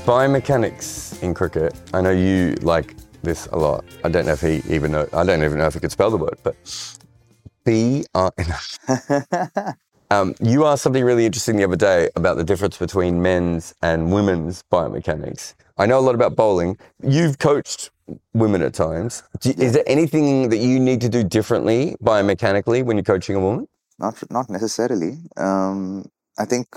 Biomechanics in cricket. I know you like this a lot. I don't even know if he could spell the word, but you asked something really interesting the other day about the difference between men's and women's biomechanics. I know a lot about bowling. You've coached women at times. Is there anything that you need to do differently biomechanically when you're coaching a woman? Not necessarily. I think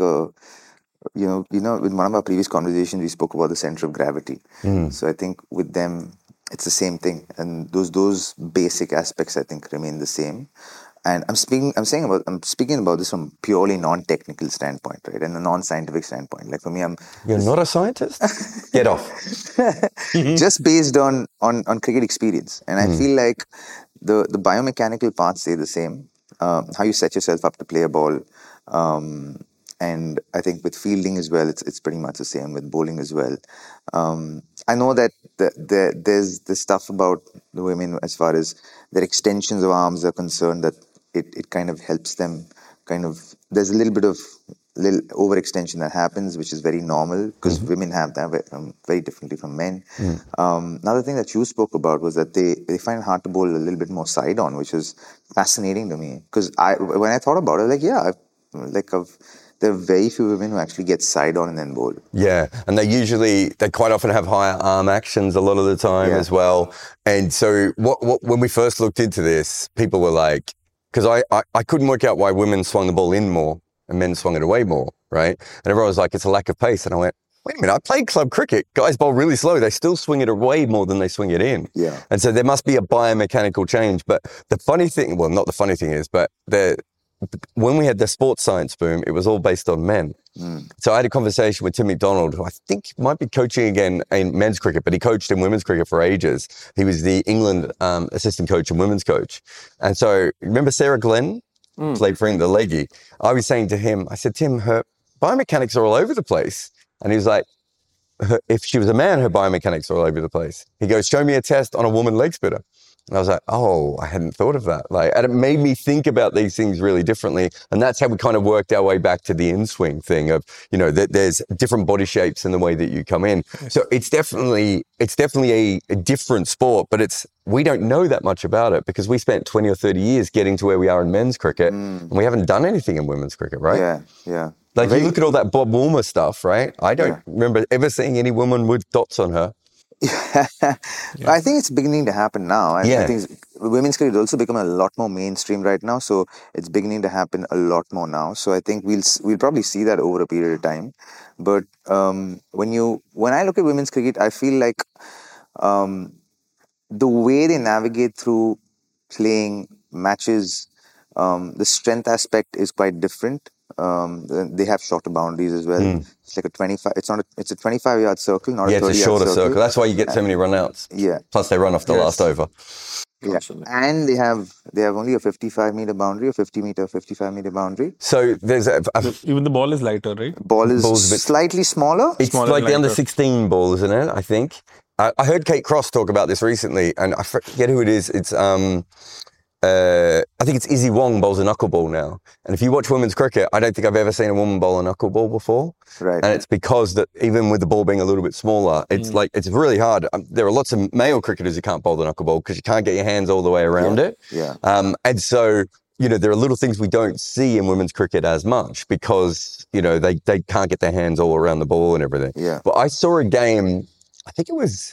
in one of our previous conversations we spoke about the center of gravity. So I think with them it's the same thing, and those basic aspects I think remain the same. And I'm speaking about this from purely non-technical standpoint, right, and a non-scientific standpoint. Like for me, You're not a scientist? Get off. Just based on cricket experience, and I feel like the biomechanical parts stay the same. How you set yourself up to play a ball, and I think with fielding as well, it's pretty much the same with bowling as well. I know that there's this stuff about the women as far as their extensions of arms are concerned, that it kind of helps them there's a little bit of overextension that happens, which is very normal because women have that very differently from men. Another thing that you spoke about was that they find it hard to bowl a little bit more side on, which is fascinating to me, because when I thought about it, there are very few women who actually get side on and then bowl. Yeah, and they quite often have higher arm actions a lot of the time as well. And so when we first looked into this, people were like, because I couldn't work out why women swung the ball in more and men swung it away more, right? And everyone was like, it's a lack of pace. And I went, wait a minute, I played club cricket. Guys bowl really slow. They still swing it away more than they swing it in. Yeah. And so there must be a biomechanical change. But the funny thing, well, not the funny thing is, but when we had the sports science boom, it was all based on men. So I had a conversation with Tim McDonald, who I think might be coaching again in men's cricket, but he coached in women's cricket for ages. He was the England assistant coach and women's coach. And so remember Sarah Glenn, played for England, the leggy? I was saying to him, I said, Tim, her biomechanics are all over the place. And he was like, if she was a man, her biomechanics are all over the place. He goes, show me a test on a woman leg spitter. And I was like, oh, I hadn't thought of that. And it made me think about these things really differently. And that's how we kind of worked our way back to the in-swing thing of, that there's different body shapes in the way that you come in. So it's definitely a different sport, but we don't know that much about it because we spent 20 or 30 years getting to where we are in men's cricket and we haven't done anything in women's cricket, right? Yeah. You look at all that Bob Woolmer stuff, right? I don't remember ever seeing any woman with dots on her. I think it's beginning to happen now. I think women's cricket has also become a lot more mainstream right now, so it's beginning to happen a lot more now. So I think we'll probably see that over a period of time. But when I look at women's cricket, I feel like the way they navigate through playing matches, the strength aspect is quite different. They have shorter boundaries as well. It's like a 25. It's a 25-yard circle, not a 30-yard circle. It's a shorter circle. That's why you get so many run-outs. Yeah. Plus, they run off the last over. Yeah. And they have only a 55-meter boundary, a 50-meter, 55-meter boundary. So there's even the ball is lighter, right? Ball's a bit slightly smaller. It's smaller like the under 16 ball, isn't it? I think. I heard Kate Cross talk about this recently, and I forget who it is. It's I think it's Izzy Wong bowls a knuckleball now. And if you watch women's cricket, I don't think I've ever seen a woman bowl a knuckleball before. Right. And it's because that even with the ball being a little bit smaller, it's it's really hard. There are lots of male cricketers who can't bowl the knuckleball because you can't get your hands all the way around it. Yeah. And so, there are little things we don't see in women's cricket as much because, they can't get their hands all around the ball and everything. Yeah. But I saw a game, I think it was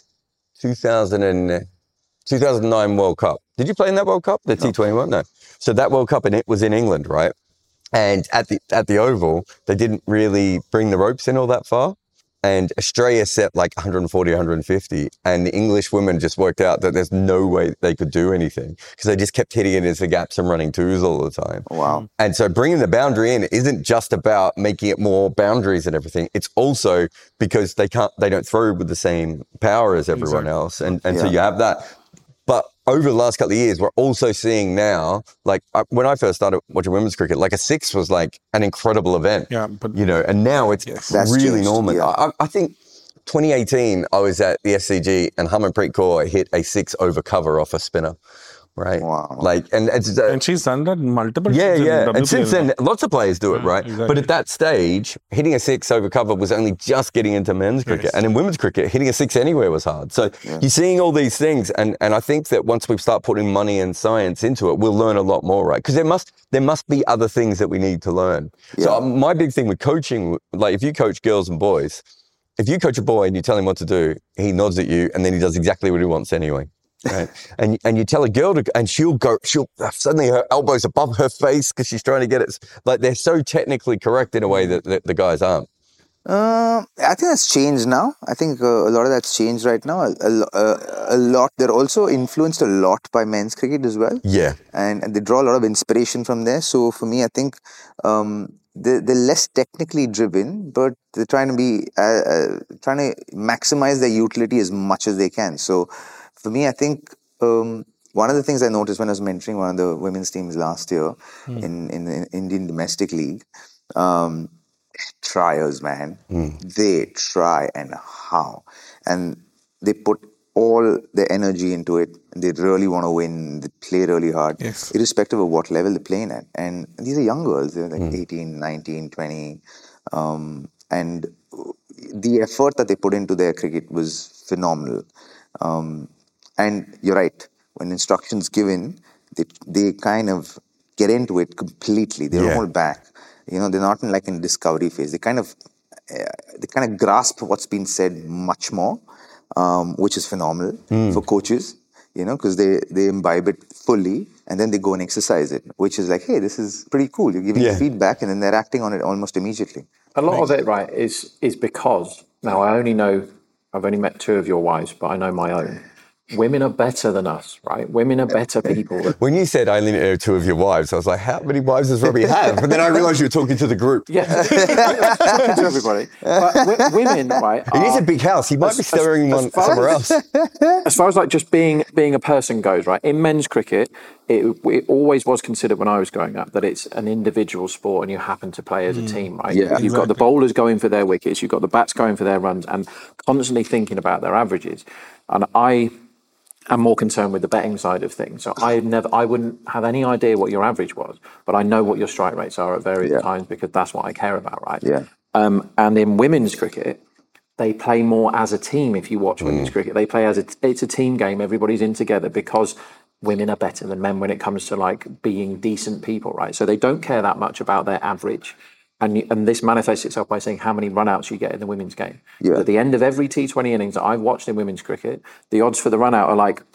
2009 World Cup. Did you play in that World Cup? The T21? No. So that World Cup, and it was in England, right? And at the Oval, they didn't really bring the ropes in all that far. And Australia set like 140, 150. And the English women just worked out that there's no way they could do anything because they just kept hitting it into the gaps and running twos all the time. Wow. And so bringing the boundary in isn't just about making it more boundaries and everything. It's also because they don't throw with the same power as everyone else. And so you have that. But over the last couple of years, we're also seeing now, like when I first started watching women's cricket, like a six was like an incredible event. Yeah, but and now it's really normal. Yeah. I think 2018, I was at the SCG and Harmanpreet Kaur hit a six over cover off a spinner right? Wow. Like, and it's, And she's done that multiple yeah, times in yeah. And WPL. since then, lots of players do it, Yeah, right? exactly. But at that stage, hitting a six over cover was only just getting into men's cricket. And in women's cricket, hitting a six anywhere was hard. So you're seeing all these things. And I think that once we start putting money and science into it, we'll learn a lot more, right? Because there must be other things that we need to learn. Yeah. So my big thing with coaching, like if you coach girls and boys, if you coach a boy and you tell him what to do, he nods at you and then he does exactly what he wants anyway. Right. And you tell a girl to, and she'll suddenly her elbows above her face because she's trying to get it. Like they're so technically correct in a way that the guys aren't. I think that's changed now. I think a lot of that's changed right now. A lot. They're also influenced a lot by men's cricket as well. Yeah. And they draw a lot of inspiration from there. So for me, I think they're less technically driven, but they're trying to maximize their utility as much as they can. So for me, I think one of the things I noticed when I was mentoring one of the women's teams last year in the Indian domestic league, triers, man. They try and how. And they put all their energy into it. They really want to win. They play really hard, irrespective of what level they're playing at. And these are young girls. They're like 18, 19, 20. And the effort that they put into their cricket was phenomenal. And you're right. When instructions given, they kind of get into it completely. They don't hold back. You know, they're not in discovery phase. They kind of grasp what's been said much more, which is phenomenal for coaches. You know, because they imbibe it fully and then they go and exercise it, which is like, hey, this is pretty cool. You're giving feedback and then they're acting on it almost immediately. A lot of it, right, is because now I've only met two of your wives, but I know my own. Women are better than us, right? Women are better people. When you said I only know two of your wives, I was like, how many wives does Robbie have? But then I realised you were talking to the group. Yeah, talking to everybody. But women, right? It is a big house. He might be staring one somewhere else. As far as like just being a person goes, right? In men's cricket, it always was considered when I was growing up that it's an individual sport and you happen to play as a team, right? Yeah, you've got the bowlers going for their wickets, you've got the bats going for their runs, and constantly thinking about their averages. And I'm more concerned with the betting side of things. So I wouldn't have any idea what your average was, but I know what your strike rates are at various times because that's what I care about, right? Yeah. And in women's cricket, they play more as a team. If you watch women's cricket, they play it's a team game. Everybody's in together because women are better than men when it comes to like being decent people, right? So they don't care that much about their average. And this manifests itself by saying how many run-outs you get in the women's game. Yeah. At the end of every T20 innings that I've watched in women's cricket, the odds for the run-out are like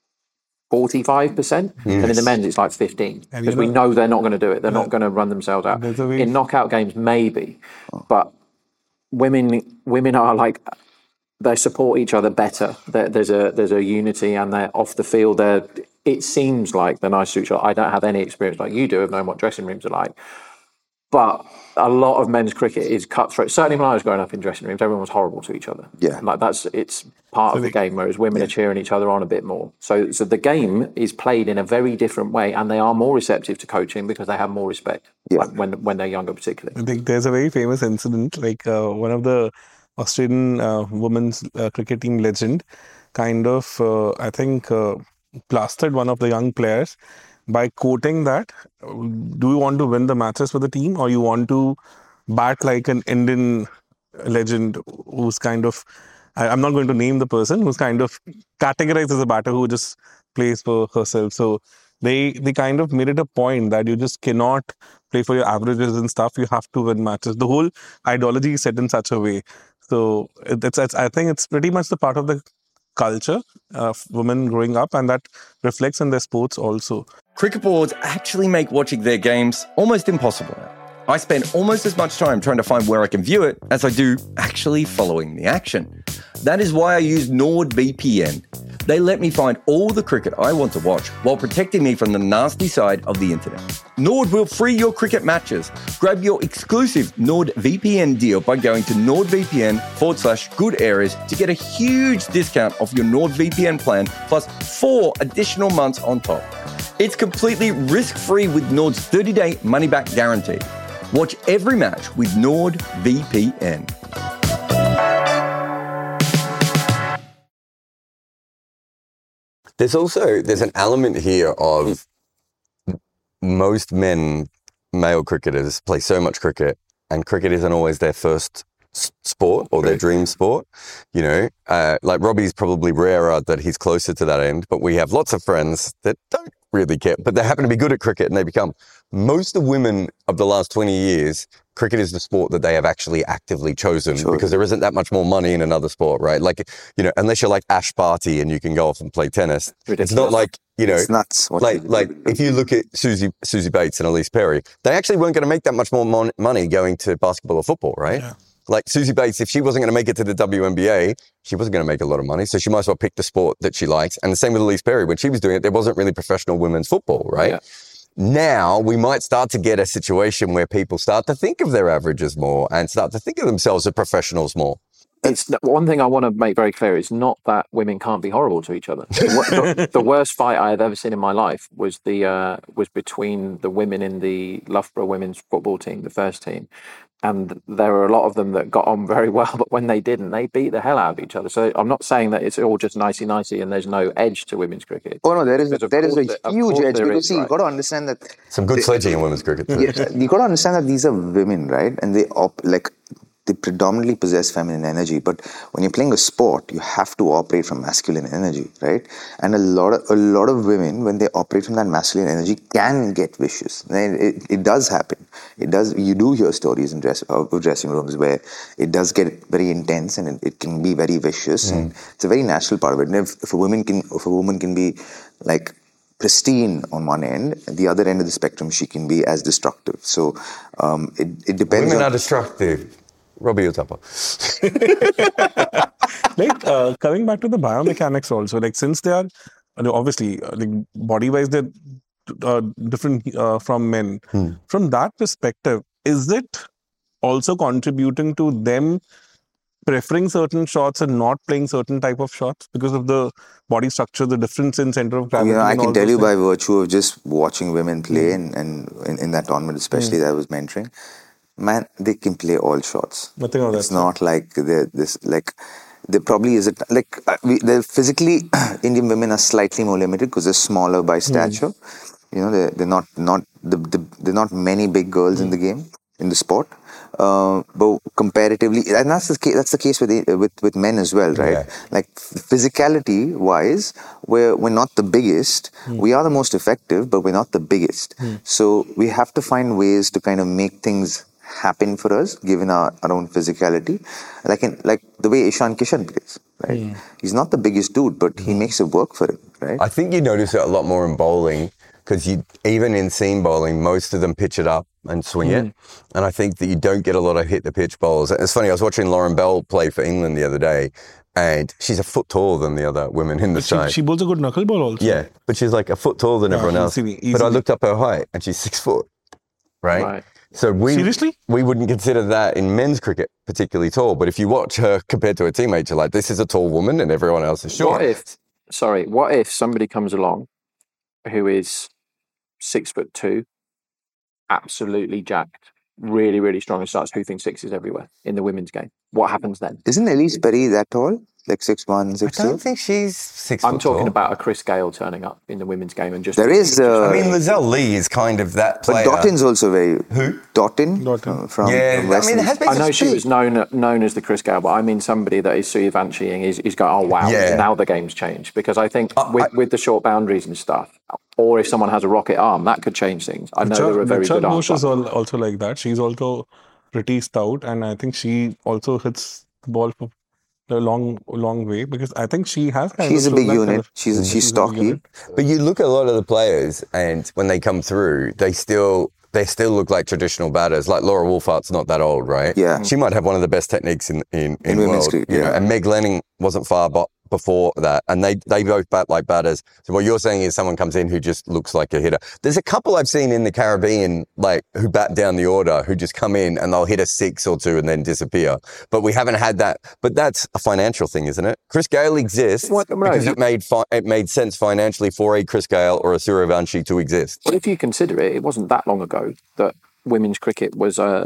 45%, and in the men's it's like 15. Because we know they're not going to do it. They're not going to run themselves out. In knockout games, maybe. But women are like, they support each other better. There's a unity, and they're off the field. It seems like they're nice to each other. I don't have any experience like you do of knowing what dressing rooms are like. But a lot of men's cricket is cutthroat. Certainly when I was growing up in dressing rooms, everyone was horrible to each other. Yeah. Like it's part of the game, whereas women are cheering each other on a bit more. So the game is played in a very different way, and they are more receptive to coaching because they have more respect like when they're younger particularly. I think there's a very famous incident, like one of the Australian women's cricket team legend kind of, plastered one of the young players by quoting that, do you want to win the matches for the team or you want to bat like an Indian legend who's kind of, I'm not going to name the person, who's kind of categorized as a batter who just plays for herself. So they kind of made it a point that you just cannot play for your averages and stuff. You have to win matches. The whole ideology is set in such a way. So I think it's pretty much the part of the culture of women growing up, and that reflects in their sports also. Cricket boards actually make watching their games almost impossible. I spend almost as much time trying to find where I can view it as I do actually following the action. That is why I use NordVPN. They let me find all the cricket I want to watch while protecting me from the nasty side of the internet. Nord will free your cricket matches. Grab your exclusive NordVPN deal by going to nordvpn.com/good areas to get a huge discount off your NordVPN plan plus 4 additional months on top. It's completely risk-free with Nord's 30-day money-back guarantee. Watch every match with NordVPN. There's an element here of most male cricketers play so much cricket, and cricket isn't always their first sport or their dream sport. You know, like Robbie's probably rarer that he's closer to that end, but we have lots of friends that don't really care, but they happen to be good at cricket and they become. Most of the women of the last 20 years, cricket is the sport that they have actually actively chosen because there isn't that much more money in another sport, right? Like, you know, unless you're like Ash Barty and you can go off and play tennis, it's not like, you know, it's nuts. Like if you look at Susie Bates and Elise Perry, they actually weren't going to make that much more money going to basketball or football, right? Yeah. Like Susie Bates, if she wasn't going to make it to the WNBA, she wasn't going to make a lot of money. So she might as well pick the sport that she likes. And the same with Elise Perry. When she was doing it, there wasn't really professional women's football, right? Yeah. Now we might start to get a situation where people start to think of their averages more and start to think of themselves as professionals more. It's one thing I want to make very clear is not that women can't be horrible to each other. The worst fight I have ever seen in my life was between the women in the Loughborough women's football team, the first team. And there were a lot of them that got on very well, but when they didn't, they beat the hell out of each other. So I'm not saying that it's all just nicey-nicey and there's no edge to women's cricket. Oh no, there is a huge edge because you've got to understand that some good sledging in women's cricket too. Yeah, you've got to understand that these are women, right? And they predominantly possess feminine energy, but when you're playing a sport, you have to operate from masculine energy, right? And a lot of women, when they operate from that masculine energy, can get vicious. It does happen. It does. You do hear stories in dressing rooms where it does get very intense and it can be very vicious. And it's a very natural part of it. And if a woman can be like pristine on one end, at the other end of the spectrum, she can be as destructive. So it depends. Women are destructive. Robbie Uthappa. Like coming back to the biomechanics also, like since they are obviously like body-wise they're different from men. From that perspective, is it also contributing to them preferring certain shots and not playing certain type of shots because of the body structure, the difference in center of gravity? I can tell you by virtue of just watching women play and in that tournament especially that I was mentoring. Man, they can play all shots. Nothing of that. It's not like there probably is they're physically Indian women are slightly more limited because they're smaller by stature. You know, they're not many big girls in the game, in the sport. But comparatively, and that's the case with men as well, right? Yeah. Like physicality wise, we're not the biggest. We are the most effective, but we're not the biggest. So we have to find ways to kind of make things happen for us, given our own physicality, like the way Ishan Kishan plays, right? He's not the biggest dude, but he makes it work for him, right? I think you notice it a lot more in bowling because even in seam bowling, most of them pitch it up and swing it, and I think that you don't get a lot of hit the pitch bowls. It's funny, I was watching Lauren Bell play for England the other day, and she's a foot taller than the other women in the side. She bowls a good knuckleball also. Yeah, but she's like a foot taller than everyone else. Easily. But I looked up her height, and she's 6 foot, right? So Seriously? We wouldn't consider that in men's cricket particularly tall, but if you watch her compared to her teammates, you're like, this is a tall woman and everyone else is short. What if somebody comes along who is 6'2", absolutely jacked, really, really strong and starts hoofing sixes everywhere in the women's game? What happens then? Isn't Elise Perry that tall? Like 6'1", 6'2"? I don't think she's 6 foot I'm talking tall. about a Chris Gale turning up in the women's game and just... There is... I mean, Lizelle Lee is kind of that player. But Dottin's also very... Who? Dottin. from West. I mean, it has been... I know she was known as the Chris Gale, but I mean somebody that is Suryavanshi and is going, oh wow, now the game's changed. Because I think with the short boundaries and stuff, or if someone has a rocket arm, that could change things. I know they're a very good arm. is also like that. She's also pretty stout, and I think she also hits the ball for a long way because I think she has she's a big unit. She's stocky. But you look at a lot of the players, and when they come through, they still look like traditional batters. Like Laura Wolfart's not that old, right? Yeah. She might have one of the best techniques in the world. Cricket, you know? And Meg Lanning wasn't far before that, and they both bat like batters. So what you're saying is someone comes in who just looks like a hitter. There's a couple I've seen in the Caribbean, like who bat down the order, who just come in and they'll hit a 6 or 2 and then disappear. But we haven't had that. But that's a financial thing, isn't it? Chris Gale exists because it made sense financially for a Chris Gale or a Suryavanshi to exist. Well, if you consider it, it wasn't that long ago that women's cricket was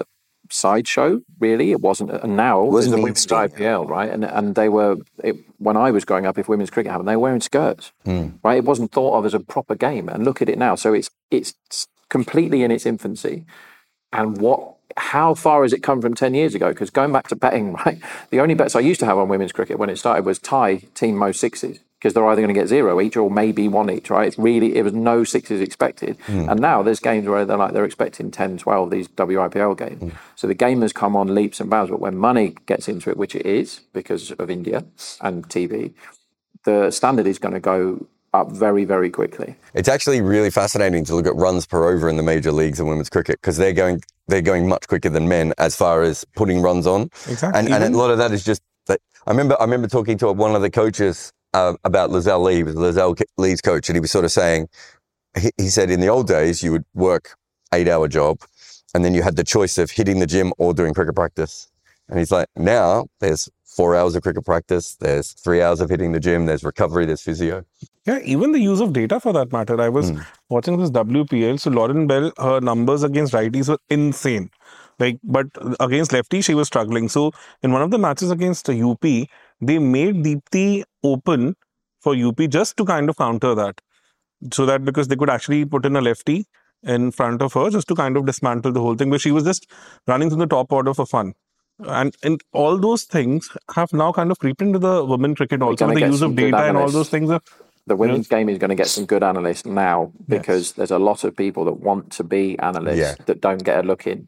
sideshow, really. It wasn't, and now there's a women's IPL, right? And they were, when I was growing up, if women's cricket happened, they were wearing skirts, right? It wasn't thought of as a proper game. And look at it now. So it's completely in its infancy. And how far has it come from 10 years ago? Because going back to betting, right? The only bets I used to have on women's cricket when it started was tie team most sixes, because they're either going to get 0 each or maybe 1 each, right? It was no sixes expected. And now there's games where they're expecting 10, 12, these WIPL games. So the game has come on leaps and bounds, but when money gets into it, which it is because of India and TV, the standard is going to go up very, very quickly. It's actually really fascinating to look at runs per over in the major leagues of women's cricket, because they're going much quicker than men as far as putting runs on. Exactly. And a lot of that is just that. I remember talking to one of the coaches about Lizelle Lee, Lizelle Lee's coach, and he was sort of saying, he said in the old days you would work 8-hour job and then you had the choice of hitting the gym or doing cricket practice. And he's like, now there's 4 hours of cricket practice, there's 3 hours of hitting the gym, there's recovery, there's physio. Yeah, even the use of data for that matter. I was watching this WPL. So Lauren Bell, her numbers against righties were insane. But against lefty, she was struggling. So in one of the matches against UP, they made Deepti open for UP just to kind of counter that. So that because they could actually put in a lefty in front of her just to kind of dismantle the whole thing. But she was just running through the top order for fun. And all those things have now kind of creeped into the women cricket also. The use of data and all those things. The women's game is going to get some good analysts now, because there's a lot of people that want to be analysts that don't get a look in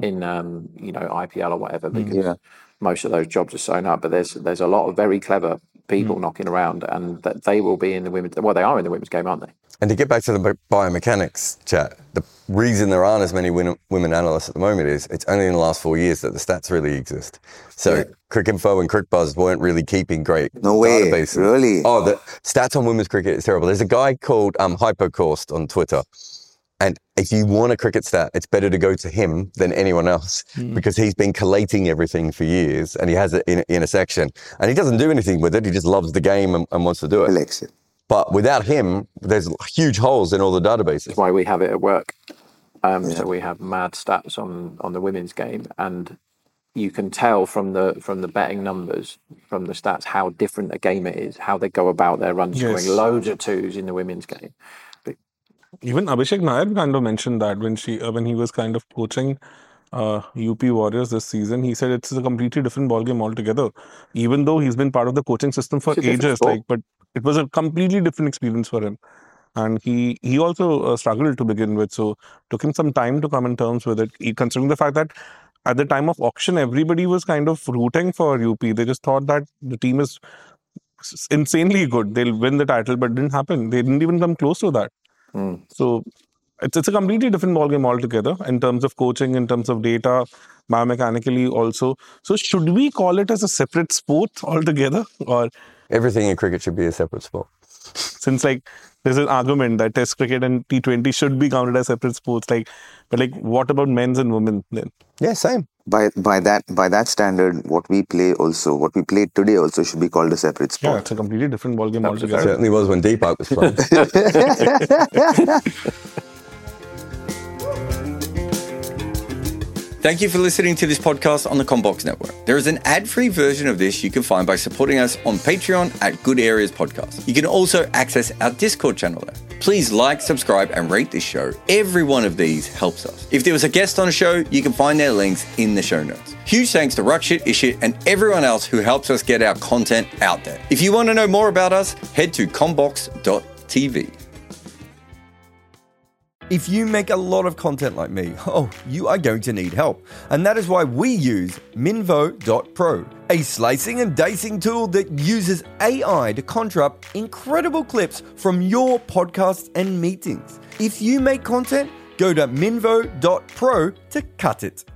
IPL or whatever, because most of those jobs are sewn up. But there's a lot of very clever people knocking around, and that they will be in the women's. Well, they are in the women's game, aren't they? And to get back to the biomechanics chat, the reason there aren't as many women analysts at the moment is it's only in the last 4 years that the stats really exist. So Cricinfo and CricBuzz weren't really keeping great databases. Really? Oh, the stats on women's cricket is terrible. There's a guy called Hypocourse on Twitter. And if you want a cricket stat, it's better to go to him than anyone else, because he's been collating everything for years and he has it in a section. And he doesn't do anything with it. He just loves the game and wants to do it. Collects it. But without him, there's huge holes in all the databases. That's why we have it at work. So we have mad stats on the women's game, and you can tell from the betting numbers, from the stats, how different a game it is, how they go about their run scoring. Loads of twos in the women's game. Even Abhishek Nair kind of mentioned that when he was kind of coaching UP Warriors this season. He said it's a completely different ballgame altogether. Even though he's been part of the coaching system for ages, but it was a completely different experience for him. And he also struggled to begin with, so took him some time to come in terms with it, considering the fact that at the time of auction, everybody was kind of rooting for UP. They just thought that the team is insanely good. They'll win the title, but it didn't happen. They didn't even come close to that. So it's a completely different ballgame altogether in terms of coaching, in terms of data, biomechanically also. So should we call it as a separate sport altogether? Or everything in cricket should be a separate sport? Since there's an argument that Test cricket and T20 should be counted as separate sports, but what about men's and women then? Yeah, same. By that standard, what we play today also should be called a separate sport. Yeah, it's a completely different ballgame altogether. It certainly was when Deepak was playing. Thank you for listening to this podcast on the CommBox Network. There is an ad-free version of this you can find by supporting us on Patreon at Good Areas Podcast. You can also access our Discord channel there. Please like, subscribe, and rate this show. Every one of these helps us. If there was a guest on a show, you can find their links in the show notes. Huge thanks to Rakshit, Ishit, and everyone else who helps us get our content out there. If you want to know more about us, head to commbox.tv. If you make a lot of content like me, you are going to need help. And that is why we use Minvo.pro, a slicing and dicing tool that uses AI to conjure up incredible clips from your podcasts and meetings. If you make content, go to Minvo.pro to cut it.